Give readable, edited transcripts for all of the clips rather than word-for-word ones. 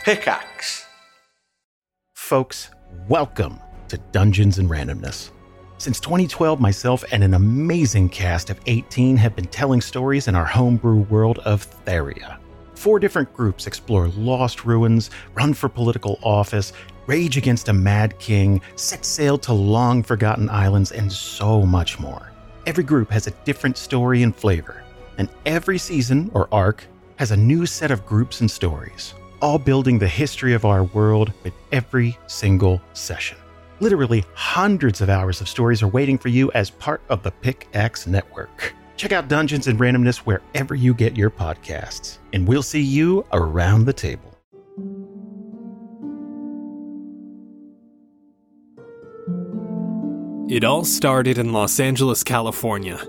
Pickaxe. Folks, welcome to Dungeons and Randomness. Since 2012, myself and an amazing cast of 18 have been telling stories in our homebrew world of Theria. 4 different groups explore lost ruins, run for political office, rage against a mad king, set sail to long-forgotten islands, and so much more. Every group has a different story and flavor, and every season, or arc, has a new set of groups and stories, all building the history of our world with every single session. Literally hundreds of hours of stories are waiting for you as part of the Pickaxe Network. Check out Dungeons and Randomness wherever you get your podcasts, and we'll see you around the table. It all started in Los Angeles, California,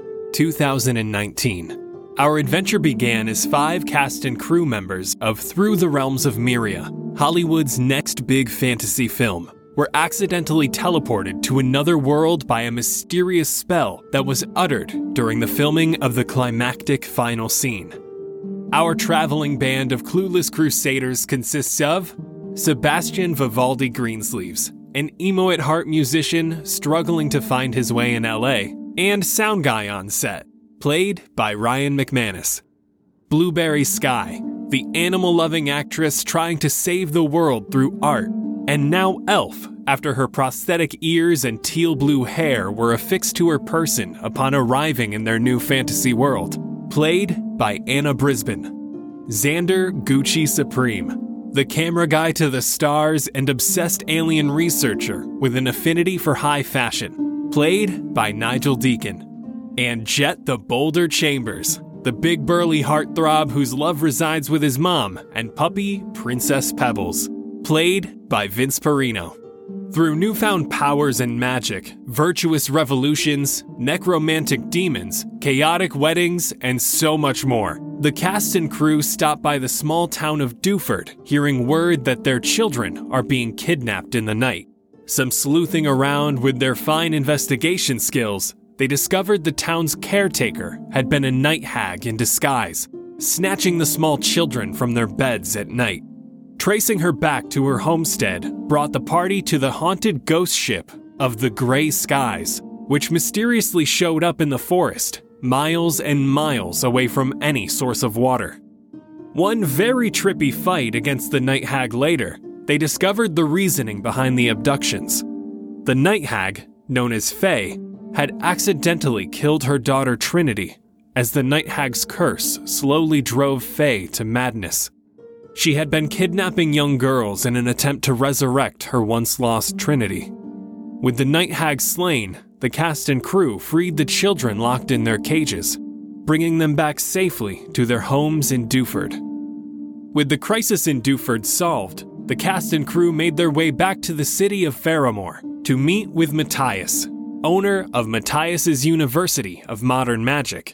2019. Our adventure began as 5 cast and crew members of Through the Realms of Myria, Hollywood's next big fantasy film, were accidentally teleported to another world by a mysterious spell that was uttered during the filming of the climactic final scene. Our traveling band of clueless crusaders consists of Sebastian Vivaldi Greensleeves, an emo-at-heart musician struggling to find his way in LA, and sound guy on set, played by Ryan McManus. Blueberry Sky, the animal-loving actress trying to save the world through art, and now Elf, after her prosthetic ears and teal blue hair were affixed to her person upon arriving in their new fantasy world, played by Anna Brisbane. Xander Gucci Supreme, the camera guy to the stars and obsessed alien researcher with an affinity for high fashion, played by Nigel Deacon. And Jet the Boulder Chambers, the big burly heartthrob whose love resides with his mom and puppy Princess Pebbles, played by Vince Perino. Through newfound powers and magic, virtuous revolutions, necromantic demons, chaotic weddings, and so much more, the cast and crew stop by the small town of Dewford, hearing word that their children are being kidnapped in the night. Some sleuthing around with their fine investigation skills, they discovered the town's caretaker had been a night hag in disguise, snatching the small children from their beds at night. Tracing her back to her homestead brought the party to the haunted ghost ship of the Gray Skies, which mysteriously showed up in the forest, miles and miles away from any source of water. One very trippy fight against the night hag later, they discovered the reasoning behind the abductions. The night hag, known as Faye, had accidentally killed her daughter Trinity, as the night hag's curse slowly drove Faye to madness. She had been kidnapping young girls in an attempt to resurrect her once-lost Trinity. With the night hag slain, the cast and crew freed the children locked in their cages, bringing them back safely to their homes in Dewford. With the crisis in Dewford solved, the cast and crew made their way back to the city of Faramore to meet with Matthias, owner of Matthias's University of Modern Magic.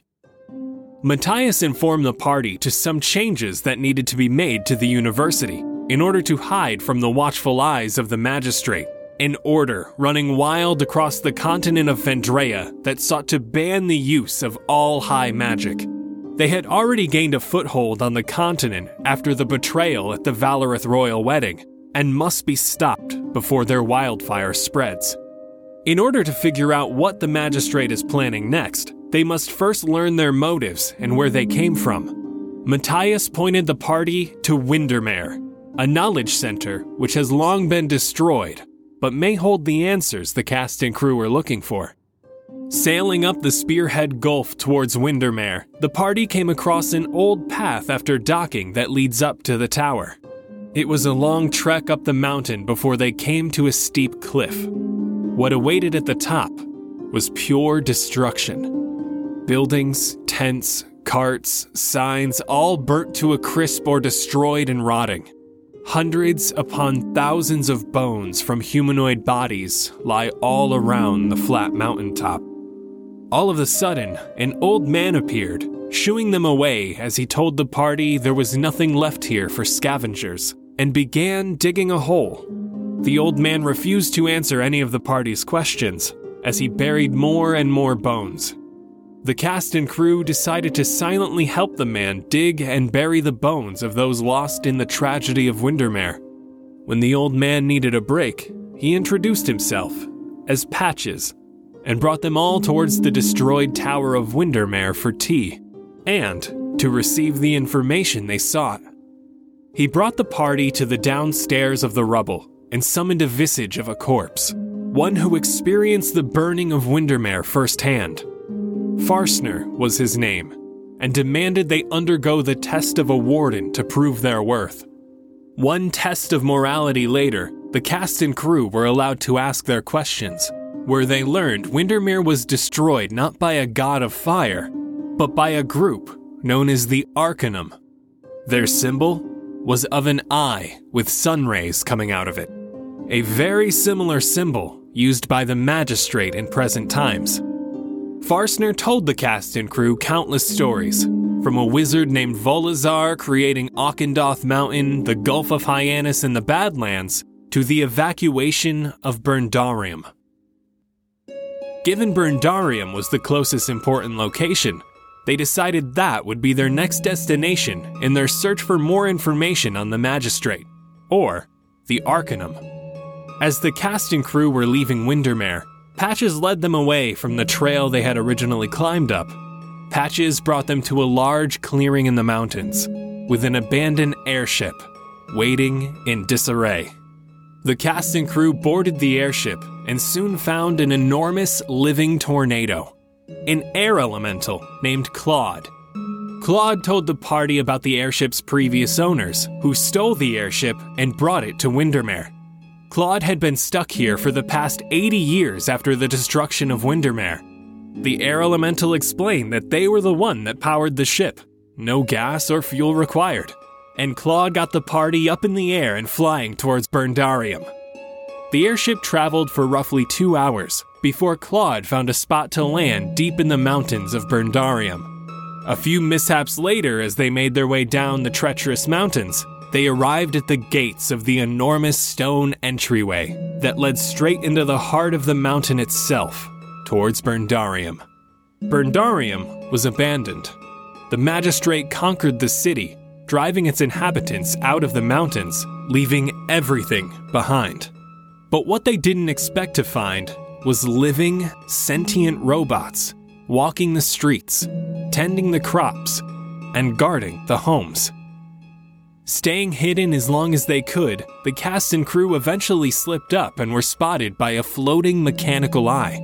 Matthias informed the party to some changes that needed to be made to the university in order to hide from the watchful eyes of the magistrate, an order running wild across the continent of Vendrea that sought to ban the use of all high magic. They had already gained a foothold on the continent after the betrayal at the Valorith royal wedding, and must be stopped before their wildfire spreads. In order to figure out what the magistrate is planning next, they must first learn their motives and where they came from. Matthias pointed the party to Windermere, a knowledge center which has long been destroyed, but may hold the answers the cast and crew are looking for. Sailing up the Spearhead Gulf towards Windermere, the party came across an old path after docking that leads up to the tower. It was a long trek up the mountain before they came to a steep cliff. What awaited at the top was pure destruction. Buildings, tents, carts, signs, all burnt to a crisp or destroyed and rotting. Hundreds upon thousands of bones from humanoid bodies lie all around the flat mountaintop. All of a sudden, an old man appeared, shooing them away as he told the party there was nothing left here for scavengers, and began digging a hole. The old man refused to answer any of the party's questions, as he buried more and more bones. the cast and crew decided to silently help the man dig and bury the bones of those lost in the tragedy of Windermere. When the old man needed a break, he introduced himself as Patches and brought them all towards the destroyed Tower of Windermere for tea and to receive the information they sought. He brought the party to the downstairs of the rubble and summoned a visage of a corpse, one who experienced the burning of Windermere firsthand. Farsner was his name, and demanded they undergo the test of a warden to prove their worth. One test of morality later, the cast and crew were allowed to ask their questions, where they learned Windermere was destroyed not by a god of fire, but by a group known as the Arcanum. Their symbol was of an eye with sun rays coming out of it, a very similar symbol used by the magistrate in present times. Farsner told the cast and crew countless stories, from a wizard named Volazar creating Auchendoth Mountain, the Gulf of Hyannis, and the Badlands, to the evacuation of Burndarium. Given Burndarium was the closest important location, they decided that would be their next destination in their search for more information on the magistrate, or the Arcanum. As the cast and crew were leaving Windermere, Patches led them away from the trail they had originally climbed up. Patches brought them to a large clearing in the mountains, with an abandoned airship, waiting in disarray. The cast and crew boarded the airship and soon found an enormous living tornado, an air elemental named Claude. Claude told the party about the airship's previous owners, who stole the airship and brought it to Windermere. Claude had been stuck here for the past 80 years after the destruction of Windermere. The air elemental explained that they were the one that powered the ship, no gas or fuel required, and Claude got the party up in the air and flying towards Burndarium. The airship traveled for roughly 2 hours before Claude found a spot to land deep in the mountains of Burndarium. A few mishaps later, as they made their way down the treacherous mountains, they arrived at the gates of the enormous stone entryway that led straight into the heart of the mountain itself, towards Burndarium. Burndarium was abandoned. The magistrate conquered the city, driving its inhabitants out of the mountains, leaving everything behind. But what they didn't expect to find was living, sentient robots, walking the streets, tending the crops, and guarding the homes. Staying hidden as long as they could, the cast and crew eventually slipped up and were spotted by a floating mechanical eye.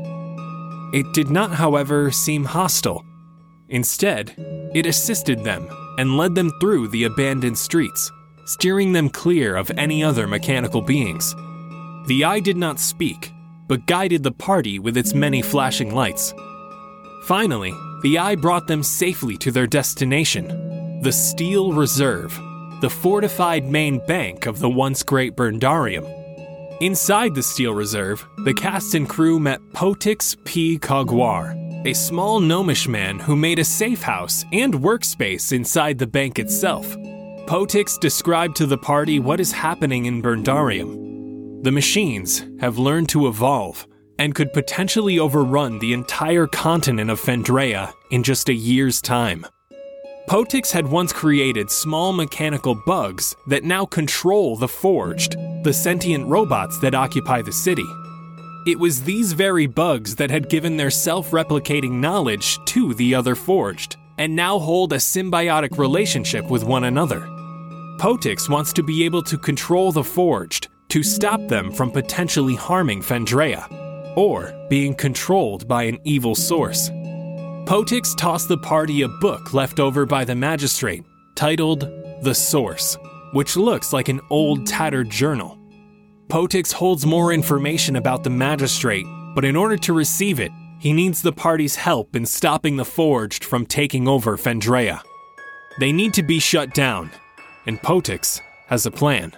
It did not, however, seem hostile. Instead, it assisted them and led them through the abandoned streets, steering them clear of any other mechanical beings. The eye did not speak, but guided the party with its many flashing lights. Finally, the eye brought them safely to their destination, the Steel Reserve, the fortified main bank of the once great Burndarium. Inside the Steel Reserve, the cast and crew met Potix P. Cogwar, a small gnomish man who made a safe house and workspace inside the bank itself. Potix described to the party what is happening in Burndarium. The machines have learned to evolve and could potentially overrun the entire continent of Fendrea in just a year's time. Potix had once created small mechanical bugs that now control the Forged, the sentient robots that occupy the city. It was these very bugs that had given their self-replicating knowledge to the other Forged, and now hold a symbiotic relationship with one another. Potix wants to be able to control the Forged, to stop them from potentially harming Fendrea, or being controlled by an evil source. Potix tossed the party a book left over by the magistrate, titled The Source, which looks like an old tattered journal. Potix holds more information about the magistrate, but in order to receive it, he needs the party's help in stopping the Forged from taking over Fendrea. They need to be shut down, and Potix has a plan.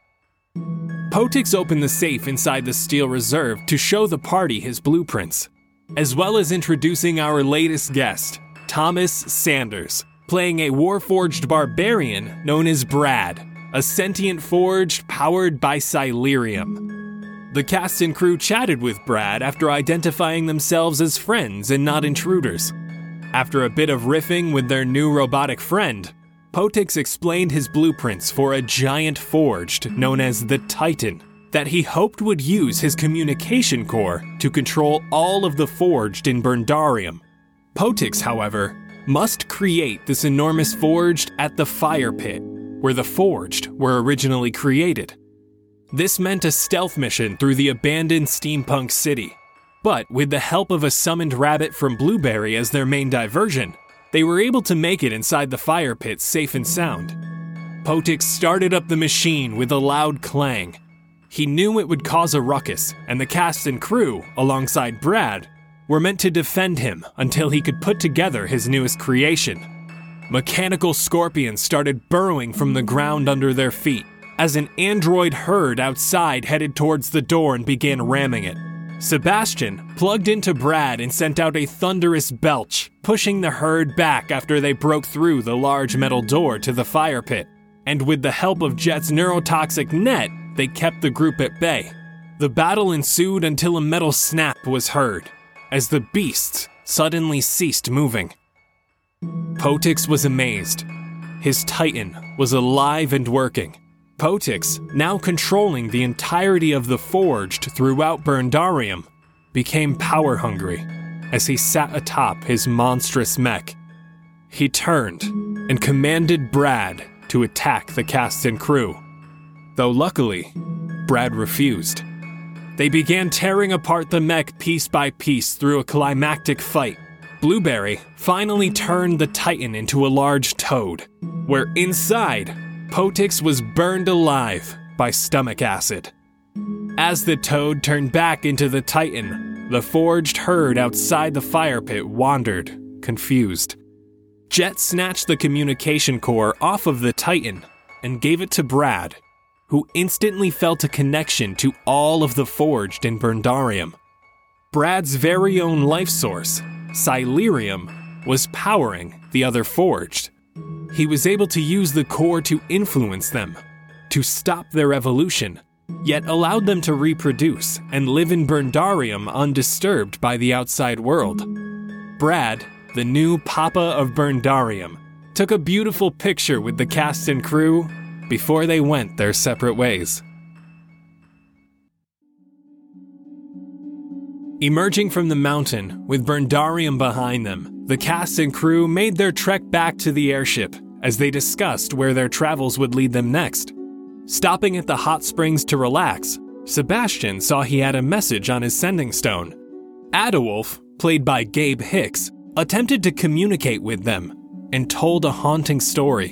Potix opened the safe inside the Steel Reserve to show the party his blueprints, as well as introducing our latest guest, Thomas Sanders, playing a Warforged barbarian known as Brad, a sentient Forged powered by Silurium. The cast and crew chatted with Brad after identifying themselves as friends and not intruders. After a bit of riffing with their new robotic friend, Potix explained his blueprints for a giant forged known as the Titan that he hoped would use his communication core to control all of the forged in Burndarium. Potix, however, must create this enormous forged at the fire pit, where the forged were originally created. This meant a stealth mission through the abandoned steampunk city, but with the help of a summoned rabbit from Blueberry as their main diversion, they were able to make it inside the fire pit safe and sound. Potix started up the machine with a loud clang. He knew it would cause a ruckus, and the cast and crew, alongside Brad, were meant to defend him until he could put together his newest creation. Mechanical scorpions started burrowing from the ground under their feet as an android herd outside headed towards the door and began ramming it. Sebastian plugged into Brad and sent out a thunderous belch, pushing the herd back after they broke through the large metal door to the fire pit. And with the help of Jet's neurotoxic net, they kept the group at bay. The battle ensued until a metal snap was heard, as the beasts suddenly ceased moving. Potix was amazed. His Titan was alive and working. Potix, now controlling the entirety of the forged throughout Burndarium, became power-hungry as he sat atop his monstrous mech. He turned and commanded Brad to attack the cast and crew, though luckily, Brad refused. They began tearing apart the mech piece by piece through a climactic fight. Blueberry finally turned the Titan into a large toad, where inside, Potix was burned alive by stomach acid. As the toad turned back into the Titan, the forged herd outside the fire pit wandered, confused. Jet snatched the communication core off of the Titan and gave it to Brad, who instantly felt a connection to all of the forged in Burndarium. Brad's very own life source, Silerium, was powering the other forged. He was able to use the core to influence them, to stop their evolution, yet allowed them to reproduce and live in Burndarium undisturbed by the outside world. Brad, the new Papa of Burndarium, took a beautiful picture with the cast and crew before they went their separate ways. Emerging from the mountain, with Burndarium behind them, the cast and crew made their trek back to the airship as they discussed where their travels would lead them next. Stopping at the hot springs to relax, Sebastian saw he had a message on his sending stone. Adewolf, played by Gabe Hicks, attempted to communicate with them and told a haunting story.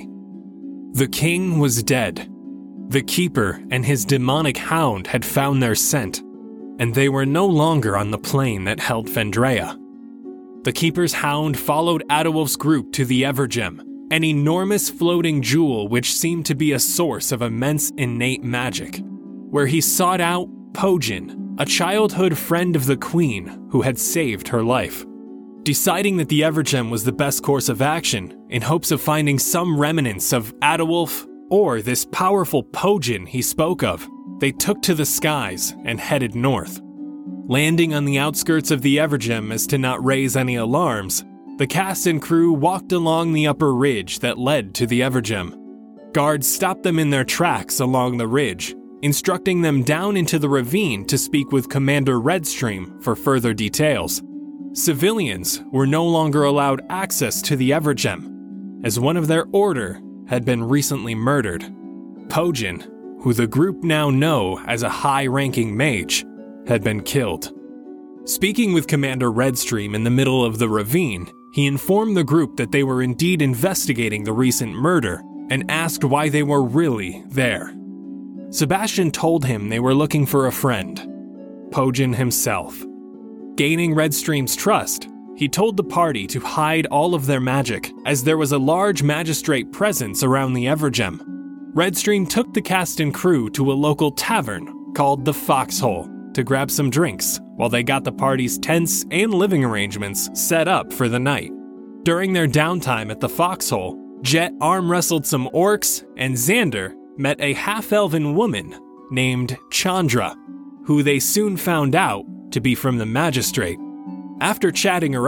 The king was dead. The keeper and his demonic hound had found their scent, and they were no longer on the plane that held Fendrea. The keeper's hound followed Adewolf's group to the Evergem, an enormous floating jewel which seemed to be a source of immense innate magic, where he sought out Pojin, a childhood friend of the queen who had saved her life. Deciding that the Evergem was the best course of action, in hopes of finding some remnants of Adewolf or this powerful Pojin he spoke of, they took to the skies and headed north. Landing on the outskirts of the Evergem as to not raise any alarms, the cast and crew walked along the upper ridge that led to the Evergem. Guards stopped them in their tracks along the ridge, instructing them down into the ravine to speak with Commander Redstream for further details. Civilians were no longer allowed access to the Evergem, as one of their order had been recently murdered. Pojin, who the group now know as a high-ranking mage, had been killed. Speaking with Commander Redstream in the middle of the ravine, he informed the group that they were indeed investigating the recent murder and asked why they were really there. Sebastian told him they were looking for a friend, Pojin himself. Gaining Redstream's trust, he told the party to hide all of their magic, as there was a large magistrate presence around the Evergem. Redstream took the cast and crew to a local tavern called the Foxhole to grab some drinks, while they got the party's tents and living arrangements set up for the night. During their downtime at the Foxhole, Jet arm wrestled some orcs, and Xander met a half-elven woman named Chandra, who they soon found out to be from the magistrate. After chatting her up,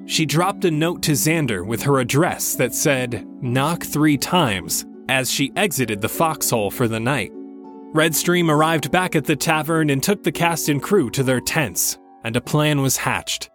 she dropped a note to Xander with her address that said, "Knock 3 times," as she exited the foxhole for the night. Redstream arrived back at the tavern and took the cast and crew to their tents, and a plan was hatched.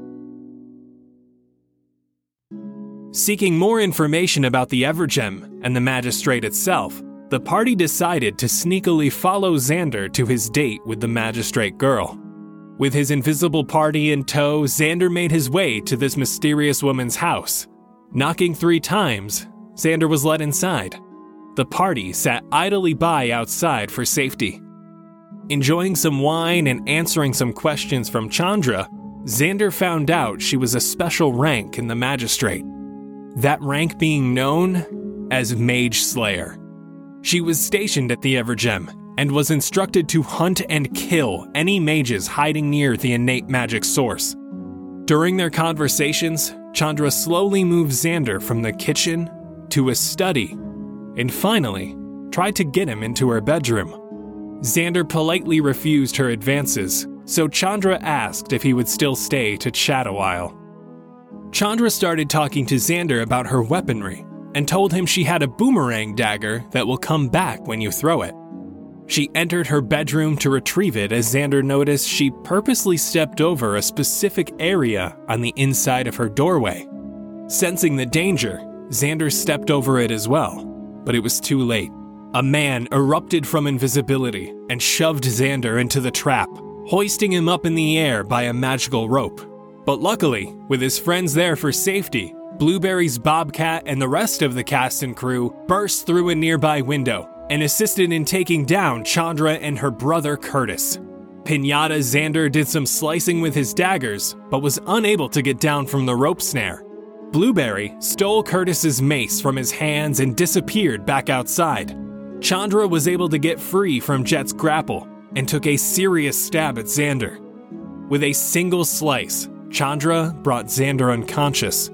Seeking more information about the Evergem and the magistrate itself, the party decided to sneakily follow Xander to his date with the magistrate girl. With his invisible party in tow, Xander made his way to this mysterious woman's house. Knocking 3 times, Xander was let inside. The party sat idly by outside for safety. Enjoying some wine and answering some questions from Chandra, Xander found out she was a special rank in the magistrate. That rank being known as Mage Slayer. She was stationed at the Evergem and was instructed to hunt and kill any mages hiding near the innate magic source. During their conversations, Chandra slowly moved Xander from the kitchen to a study, and finally tried to get him into her bedroom. Xander politely refused her advances, so Chandra asked if he would still stay to chat a while. Chandra started talking to Xander about her weaponry, and told him she had a boomerang dagger that will come back when you throw it. She entered her bedroom to retrieve it as Xander noticed she purposely stepped over a specific area on the inside of her doorway. Sensing the danger, Xander stepped over it as well, but it was too late. A man erupted from invisibility and shoved Xander into the trap, hoisting him up in the air by a magical rope. But luckily, with his friends there for safety, Blueberry's Bobcat and the rest of the cast and crew burst through a nearby window and assisted in taking down Chandra and her brother Curtis. Pinata Xander did some slicing with his daggers, but was unable to get down from the rope snare. Blueberry stole Curtis's mace from his hands and disappeared back outside. Chandra was able to get free from Jet's grapple and took a serious stab at Xander. With a single slice, Chandra brought Xander unconscious.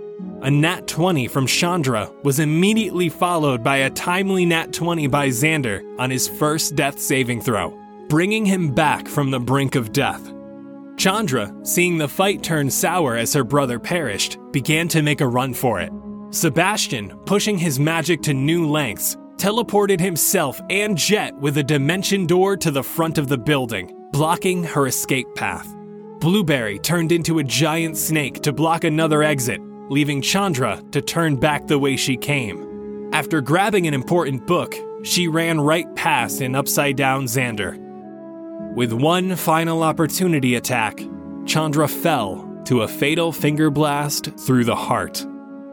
A nat 20 from Chandra was immediately followed by a timely nat 20 by Xander on his first death saving throw, bringing him back from the brink of death. Chandra, seeing the fight turn sour as her brother perished, began to make a run for it. Sebastian, pushing his magic to new lengths, teleported himself and Jet with a dimension door to the front of the building, blocking her escape path. Blueberry turned into a giant snake to block another exit, leaving Chandra to turn back the way she came. After grabbing an important book, she ran right past an upside-down Xander. With one final opportunity attack, Chandra fell to a fatal finger blast through the heart.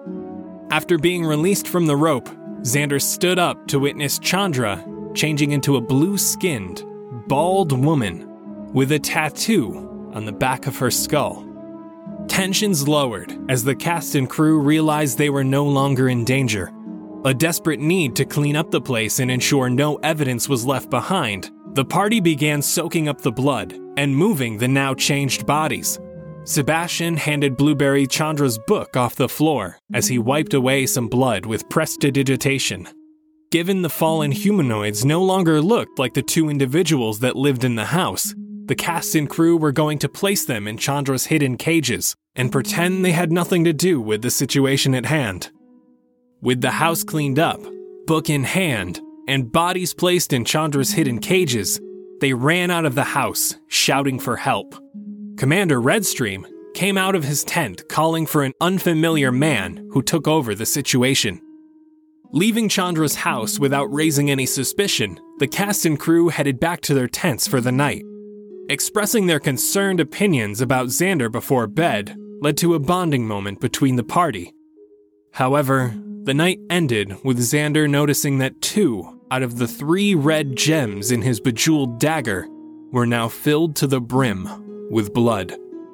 After being released from the rope, Xander stood up to witness Chandra changing into a blue-skinned, bald woman with a tattoo on the back of her skull. Tensions lowered as the cast and crew realized they were no longer in danger. A desperate need to clean up the place and ensure no evidence was left behind, the party began soaking up the blood and moving the now changed bodies. Sebastian handed Blueberry Chandra's book off the floor as he wiped away some blood with prestidigitation. Given the fallen humanoids no longer looked like the 2 individuals that lived in the house, the cast and crew were going to place them in Chandra's hidden cages and pretend they had nothing to do with the situation at hand. With the house cleaned up, book in hand, and bodies placed in Chandra's hidden cages, they ran out of the house, shouting for help. Commander Redstream came out of his tent calling for an unfamiliar man who took over the situation. Leaving Chandra's house without raising any suspicion, the cast and crew headed back to their tents for the night. Expressing their concerned opinions about Xander before bed led to a bonding moment between the party. However, the night ended with Xander noticing that 2 out of the 3 red gems in his bejeweled dagger were now filled to the brim with blood.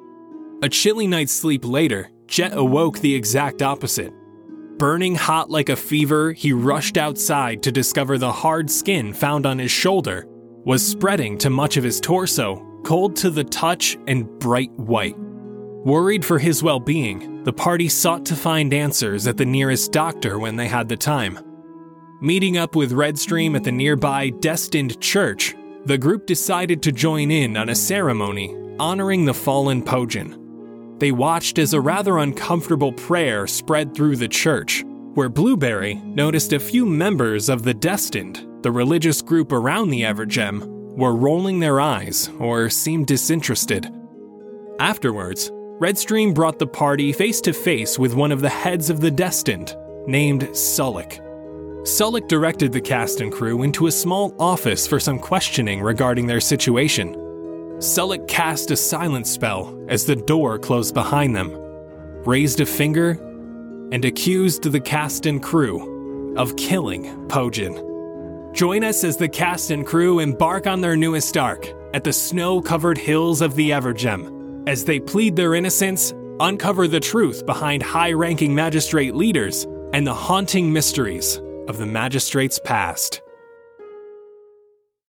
A chilly night's sleep later, Jet awoke the exact opposite. Burning hot like a fever, he rushed outside to discover the hard skin found on his shoulder was spreading to much of his torso, cold to the touch and bright white. Worried for his well-being, the party sought to find answers at the nearest doctor when they had the time. Meeting up with Redstream at the nearby Destined Church, the group decided to join in on a ceremony honoring the fallen Pojin. They watched as a rather uncomfortable prayer spread through the church, where Blueberry noticed a few members of the Destined, the religious group around the Evergem, were rolling their eyes or seemed disinterested. Afterwards, Redstream brought the party face to face with one of the heads of the Destined, named Sullick. Sullick directed the cast and crew into a small office for some questioning regarding their situation. Sullick cast a silence spell as the door closed behind them, raised a finger, and accused the cast and crew of killing Pojin. Join us as the cast and crew embark on their newest arc at the snow-covered hills of the Evergem, as they plead their innocence, uncover the truth behind high-ranking magistrate leaders, and the haunting mysteries of the magistrate's past.